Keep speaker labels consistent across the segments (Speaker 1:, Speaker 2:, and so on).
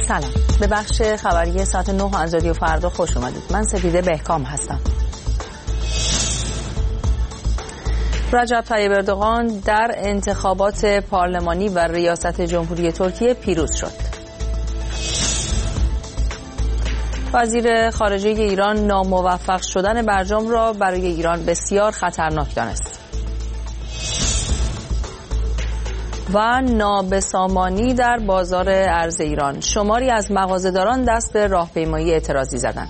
Speaker 1: سلام، به بخش خبری ساعت 9 از رادیو فردا خوش اومدید. من سپیده بهکام هستم. رجب طیب اردوغان در انتخابات پارلمانی و ریاست جمهوری ترکیه پیروز شد. وزیر خارجه ایران ناموفق شدن برجام را برای ایران بسیار خطرناک دانست. و نابسامانی در بازار ارز ایران، شماری از مغازه‌داران دست به راهپیمایی اعتراضی زدند.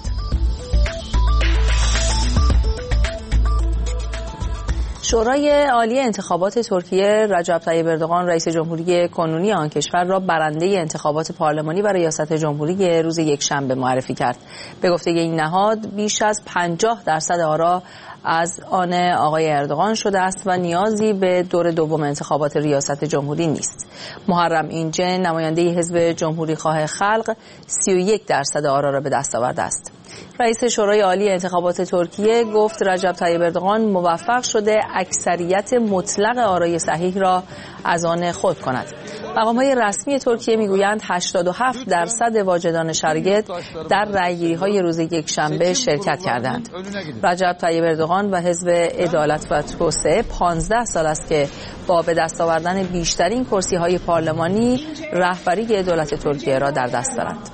Speaker 1: شورای عالی انتخابات ترکیه رجب طیب اردوغان رئیس جمهوری کنونی آن کشور را برنده انتخابات پارلمانی و ریاست جمهوری روز یکشنبه معرفی کرد. به گفته این نهاد بیش از 50% آرا از آن آقای اردوغان شده است و نیازی به دور دوم انتخابات ریاست جمهوری نیست. محرم اینجه نماینده حزب جمهوری خواه خلق 31% آرا را به دست آورده است. رئیس شورای عالی انتخابات ترکیه گفت رجب طیب اردوغان موفق شده اکثریت مطلق آرای صحیح را از آن خود کند. مقام‌های رسمی ترکیه میگویند 87% واجدان شرایط در رأیگیری‌های روز یکشنبه شرکت کردند. رجب طیب اردوغان و حزب عدالت و توسعه 15 سال است که با به دست آوردن بیشترین کرسی‌های پارلمانی رهبری دولت ترکیه را در دست دارند.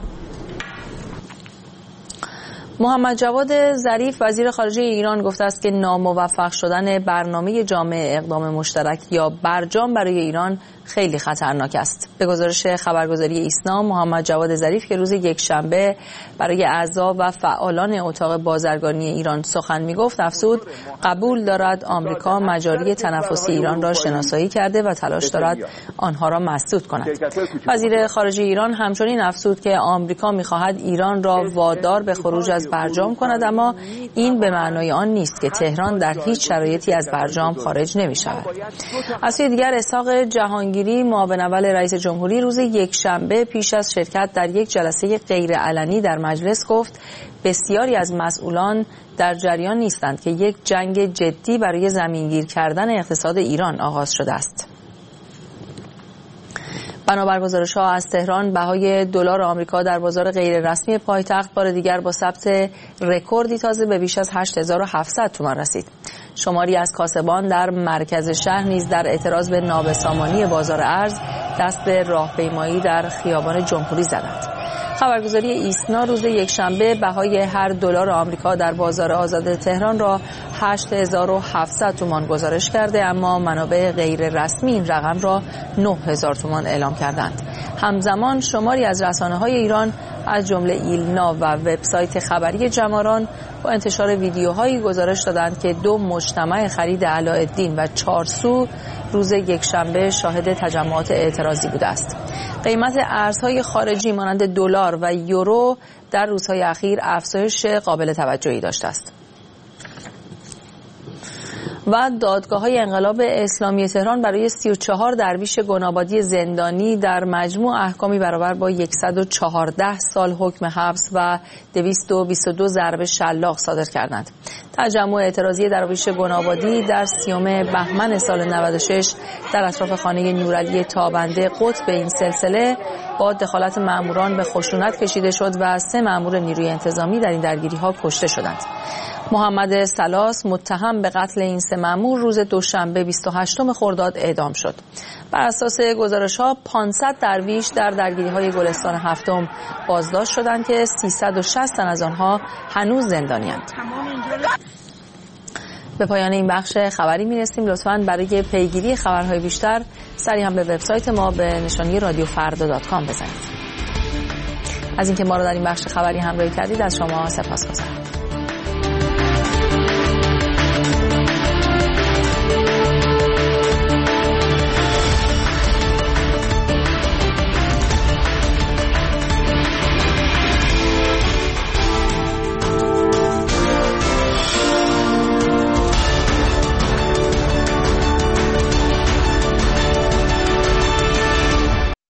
Speaker 1: محمد جواد ظریف وزیر خارجه ایران گفته است که ناموفق شدن برنامه جامع اقدام مشترک یا برجام برای ایران خیلی خطرناک است. به گزارش خبرگزاری ایسنا، محمد جواد ظریف که روز یکشنبه برای اعضا و فعالان اتاق بازرگانی ایران سخن می‌گفت افزود قبول دارد آمریکا مجاری تنفسی ایران را شناسایی کرده و تلاش دارد آنها را مسدود کند. وزیر خارجه ایران همچنین افزود که آمریکا می‌خواهد ایران را وادار به خروج از برجام کند، اما این به معنای آن نیست که تهران در هیچ شرایطی از برجام خارج نمی‌شود. از سوی دیگر اسحاق جهانگیری معاون اول رئیس جمهوری روز یکشنبه پیش از شرکت در یک جلسه غیرعلنی در مجلس گفت بسیاری از مسئولان در جریان نیستند که یک جنگ جدی برای زمینگیر کردن اقتصاد ایران آغاز شده است. بنابر گزارش‌ها از تهران، بهای دلار آمریکا در بازار غیررسمی پایتخت بار دیگر با ثبت رکوردی تازه به بیش از 8700 تومان رسید. شماری از کاسبان در مرکز شهر نیز در اعتراض به نابسامانی بازار ارز دست به راهپیمایی در خیابان جمهوری زدند. خبرگزاری ایسنا روز یکشنبه بهای هر دلار آمریکا در بازار آزاد تهران را 8700 تومان گزارش کرده، اما منابع غیر رسمی این رقم را 9000 تومان اعلام کردند. همزمان شماری از رسانه‌های ایران از جمله ایلنا و وبسایت خبری جماران با انتشار ویدیوهایی گزارش دادند که دو مجتمع خرید علاءالدین و چارسو روز یکشنبه شاهد تجمعات اعتراضی بوده است. قیمت ارزهای خارجی مانند دلار و یورو در روزهای اخیر افزایش قابل توجهی داشته است. و دادگاه‌های انقلاب اسلامی تهران برای 34 درویش گنابادی زندانی در مجموع احکامی برابر با 114 سال حکم حبس و 222 ضرب شلاق صادر کردند. تجمع اعتراضی درویش گنابادی در 30 بهمن سال 96 در اطراف خانه نورعلی تابنده قطب این سلسله با دخالت ماموران به خشونت کشیده شد و 3 مامور نیروی انتظامی در این درگیری‌ها کشته شدند. محمد سلاس متهم به قتل این 3 مأمور روز دوشنبه 28 خرداد اعدام شد. بر اساس گزارش‌ها 500 درویش در درگیری‌های گلستان هفتم بازداشت شدند که 360 تن از آنها هنوز زندانی‌اند. به پایان این بخش خبری می‌رسیم. لطفاً برای پیگیری خبرهای بیشتر سری هم به وبسایت ما به نشانی radiofarda.com بزنید. از اینکه ما را در این بخش خبری همراهی کردید از شما سپاسگزارم.